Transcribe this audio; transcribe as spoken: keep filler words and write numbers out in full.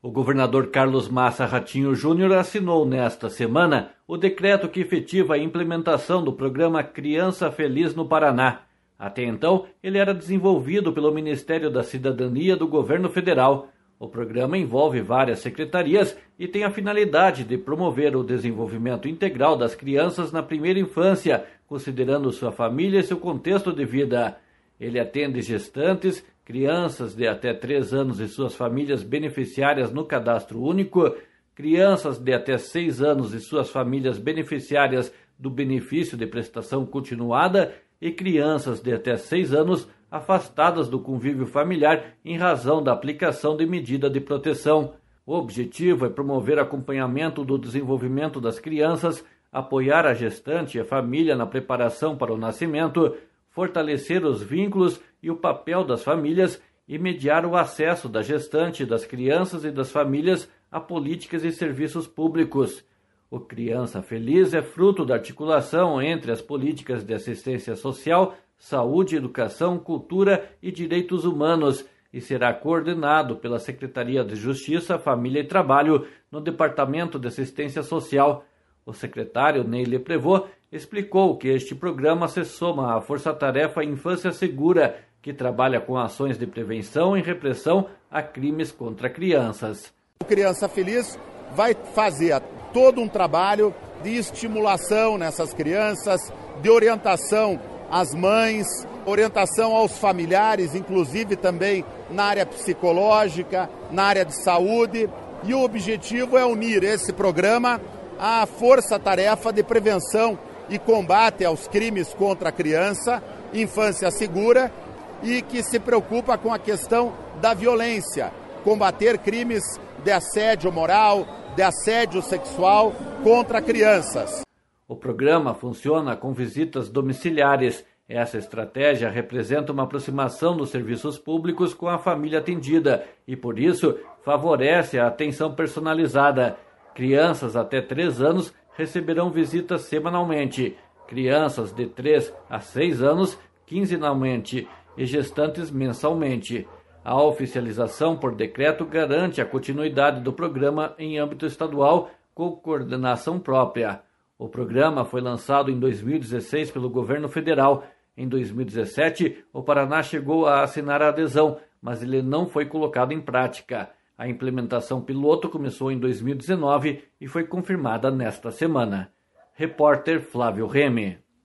O governador Carlos Massa Ratinho Júnior assinou nesta semana o decreto que efetiva a implementação do programa Criança Feliz no Paraná. Até então, ele era desenvolvido pelo Ministério da Cidadania do Governo Federal. O programa envolve várias secretarias e tem a finalidade de promover o desenvolvimento integral das crianças na primeira infância, considerando sua família e seu contexto de vida. Ele atende gestantes, crianças de até três anos e suas famílias beneficiárias no cadastro único, crianças de até seis anos e suas famílias beneficiárias do benefício de prestação continuada e crianças de até seis anos afastadas do convívio familiar em razão da aplicação de medida de proteção. O objetivo é promover acompanhamento do desenvolvimento das crianças, apoiar a gestante e a família na preparação para o nascimento, fortalecer os vínculos e o papel das famílias e mediar o acesso da gestante, das crianças e das famílias a políticas e serviços públicos. O Criança Feliz é fruto da articulação entre as políticas de assistência social, saúde, educação, cultura e direitos humanos e será coordenado pela Secretaria de Justiça, Família e Trabalho no Departamento de Assistência Social. O secretário Neile Prevot explicou que este programa se soma à Força-Tarefa Infância Segura, que trabalha com ações de prevenção e repressão a crimes contra crianças. O Criança Feliz vai fazer todo um trabalho de estimulação nessas crianças, de orientação às mães, orientação aos familiares, inclusive também na área psicológica, na área de saúde. E o objetivo é unir esse programa à Força-Tarefa de Prevenção e Combate aos Crimes contra a Criança, Infância Segura, e que se preocupa com a questão da violência, combater crimes de assédio moral, de assédio sexual contra crianças. O programa funciona com visitas domiciliares. Essa estratégia representa uma aproximação dos serviços públicos com a família atendida e, por isso, favorece a atenção personalizada. Crianças até três anos receberão visitas semanalmente, crianças de três a seis anos quinzenalmente e gestantes mensalmente. A oficialização por decreto garante a continuidade do programa em âmbito estadual com coordenação própria. O programa foi lançado em dois mil e dezesseis pelo governo federal. Em dois mil e dezessete, o Paraná chegou a assinar a adesão, mas ele não foi colocado em prática. A implementação piloto começou em dois mil e dezenove e foi confirmada nesta semana. Repórter Flávio Remy.